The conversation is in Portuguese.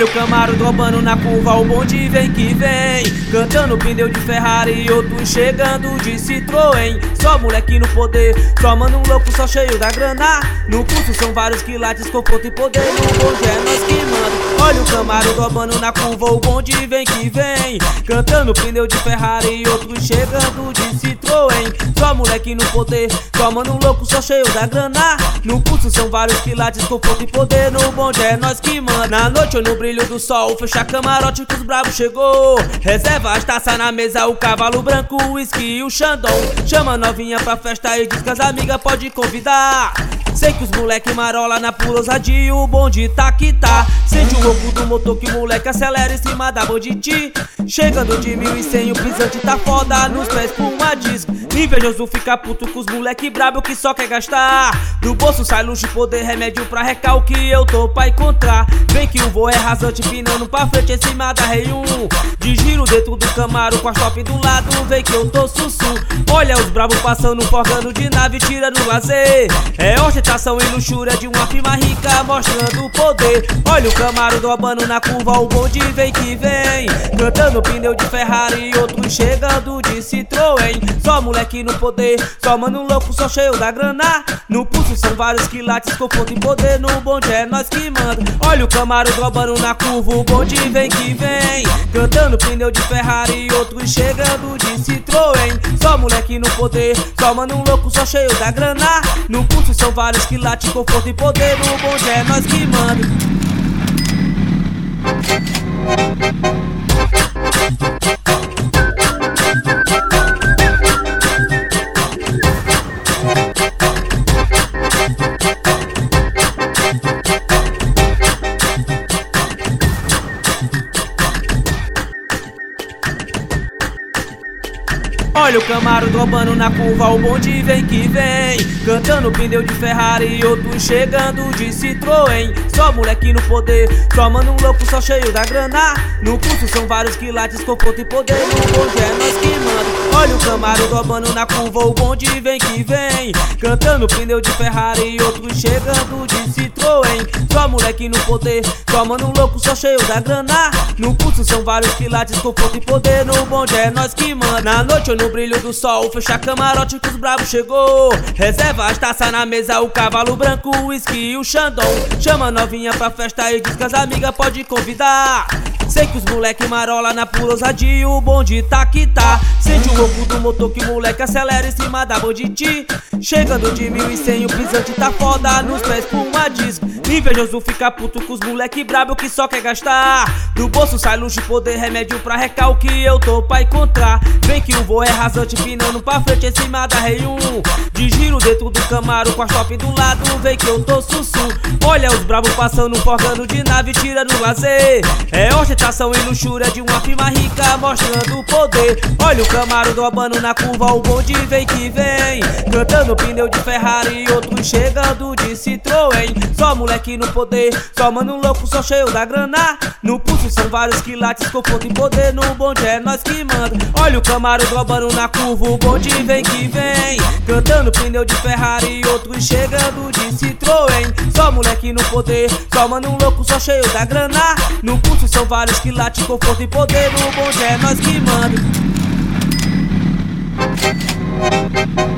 Olha o Camaro dobrando na curva, o bonde vem que vem, cantando pneu de Ferrari e outros chegando de Citroën. Só moleque no poder, só mano louco, só cheio da grana. No curso são vários quilates, conforto e poder, no bonde é nós que manda. Olha o Camaro dobrando na curva, o bonde vem que vem, cantando pneu de Ferrari e outros chegando de Citroën. Só moleque no poder, só mano louco, só cheio da grana. No curso são vários quilates, conforto e poder, no bonde é nós que manda. Na noite ou no brilho do sol, fecha camarote que os bravos chegou. Reserva as taças na mesa, o cavalo branco, o uísque e o Xandão. Chama novinha pra festa e diz que as amigas pode convidar. Sei que os moleque marola na pura ousadia, o bonde tá que tá. Sente o ronco do motor que o moleque acelera em cima da banditi. Chegando de 1100, o pisante tá foda nos pés com uma disco. Invejoso fica puto com os moleque brabo que só quer gastar. Do bolso sai luxo e poder, remédio pra recalque, eu tô pra encontrar. Vem que o voo é rasante, pinando pra frente em cima da Rei 1. De giro dentro do Camaro com a top do lado, vem que eu tô sussu. Olha os bravos passando, forgando de nave, tirando lazer. É ostentação e luxúria de uma firma rica, mostrando o poder. Olha o Camaro dobrando na curva, o bonde vem que vem, cantando pneu de Ferrari e outros chegando de Citroën. Só moleque no poder, só mano louco, só cheio da grana. No pulso são vários quilates, conforto e poder, no bonde é nós que manda. Olha o Camaro dobrando na curva, o bonde vem que vem, cantando pneu de Ferrari e outros chegando de Citroën. Só moleque no poder, só mano louco, só cheio da grana. No pulso são vários quilates, conforto e poder, no bonde é nós que manda. Olha o Camaro dobrando na curva, o bonde vem que vem, cantando pneu de Ferrari e outros chegando de Citroën. Só moleque no poder, só mano louco, só cheio da grana. No curso são vários quilates, conforto e poder, no bonde é nós que manda. Olha o Camaro dobrando na curva, o bonde vem que vem, cantando pneu de Ferrari e outros chegando de Citroën. Só moleque no poder, só mano louco, só cheio da grana. No curso são vários quilates, conforto e poder, no bonde é nós que manda. Na noite ou no brilho do sol, fecha camarote que os bravos chegou. Reserva as taças na mesa, o cavalo branco, o uísque e o Xandão. Chama novinha pra festa e diz que as amigas pode convidar. Sei que os moleque marola na pura ousadia, o bonde tá que tá. Sente o ronco do motor que o moleque acelera em cima da banditi. Chegando de 1100, o pisante tá foda nos pés com uma disco. Invejoso fica puto com os moleque brabo que só quer gastar. Do bolso sai luxo e poder, remédio pra recalque, eu tô pra encontrar. Vem que o voo é rasante, pinando pra frente em cima da Rei 1. De giro dentro do Camaro com a top do lado, vem que eu tô sussu. Olha os bravos passando, forgando de nave, tirando lazer. É ostentação e luxúria de uma firma rica, mostrando o poder. Olha o Camaro dobrando na curva, o bonde vem que vem, cantando pneu de Ferrari e outros chegando de Citroën. Só moleque no poder, só mano louco, só cheio da grana. No pulso são vários quilates, conforto e poder, no bonde é nós que manda. Olha o Camaro dobrando na curva, o bonde vem que vem, cantando pneu de Ferrari e outros chegando de Citroën. Só moleque no poder, só mano louco, só cheio da grana. No pulso são vários quilates, conforto e poder, no bonde é nós que manda.